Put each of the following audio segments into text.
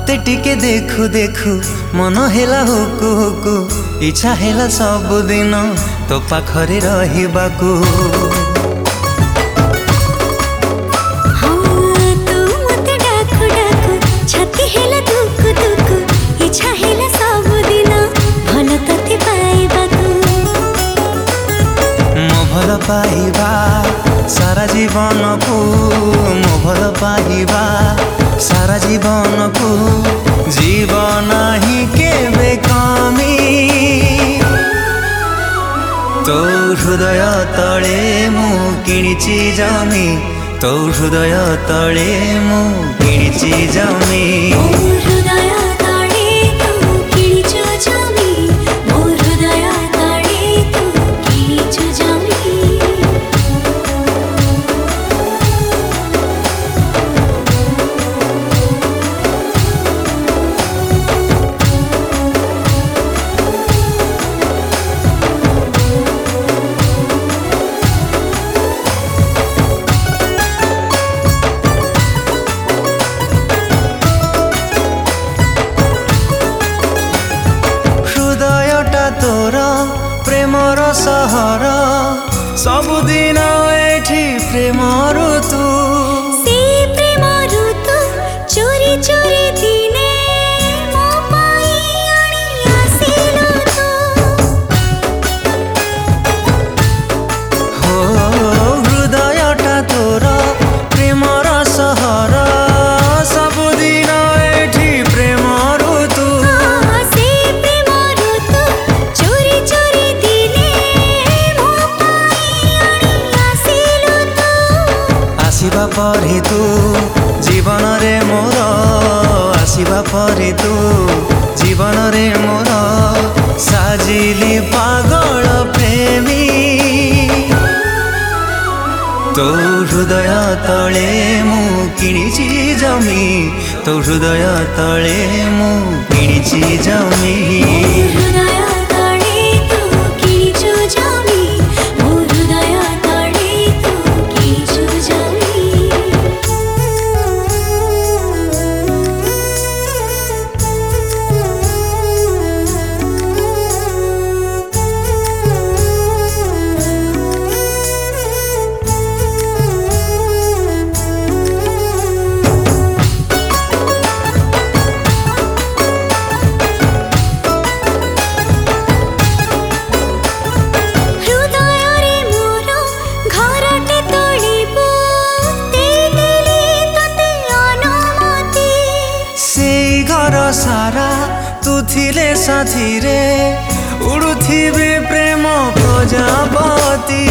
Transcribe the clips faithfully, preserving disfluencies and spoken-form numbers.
तोते टिके देखु देखु मन हेला हुकु हुकु इच्छा हेला सबुदिन तो पाखरे रहिबाकू। भल पाइबा सारा जीवन को मो भल पाइबा सारा जीवन को जीवन ही केबे कमी तो हृदय तले मु किणिची जमी तो हृदय तले मु किणिची जमी। तोर प्रेमर सहर सबुदिन एठी प्रेम ऋतु से प्रेम ऋतु चोरी चोरी दिने मो पाई आनी आसिलो तो हो हृदयटा तोर प्रेमर सहर सबुदिन एठी प्रेम ऋतु आसिबा परे तू जीवन रे मोर आसिबा परे तू जीवन रे मोर साजिली पागल प्रेमी तो हृदय तले मु किणिची जमी तो हृदय तले मु किणिची जमी। सारा तू थिले साथी रे उड़ुथिबे प्रेम प्रजापति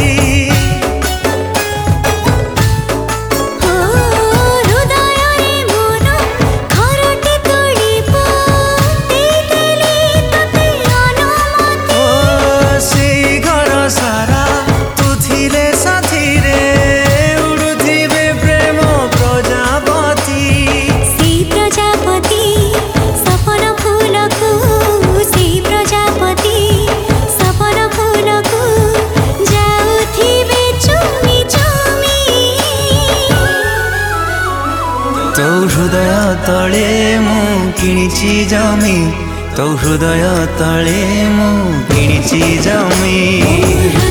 तो हृदय तले मु किणिची जमी तो हृदय तले मु किणिची जमी।